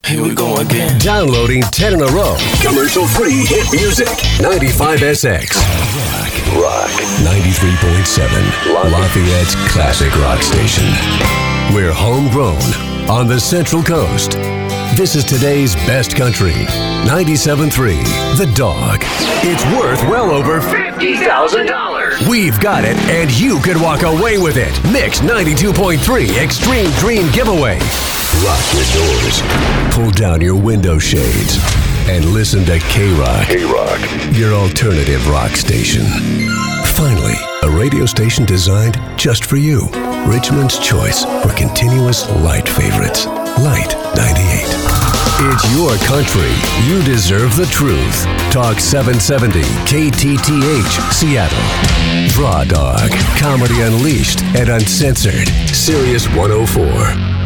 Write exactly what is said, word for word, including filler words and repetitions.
Here we go again. Downloading ten in a row. Commercial-free hit music. ninety-five S X. Rock. Rock. ninety-three point seven. Lafayette's classic rock station. We're homegrown on the Central Coast. This is today's best country. ninety-seven point three, The Dog. It's worth well over fifty thousand dollars. We've got it, and you could walk away with it. Mix ninety-two point three Extreme Dream Giveaway. Lock your doors, pull down your window shades, and listen to K-Rock. K-Rock, your alternative rock station. Finally, a radio station designed just for you. Richmond's choice for continuous light favorites. Light ninety-eight. It's your country. You deserve the truth. Talk seven seventy K T T H, Seattle. Draw Dog, Comedy Unleashed and Uncensored. Sirius one oh four.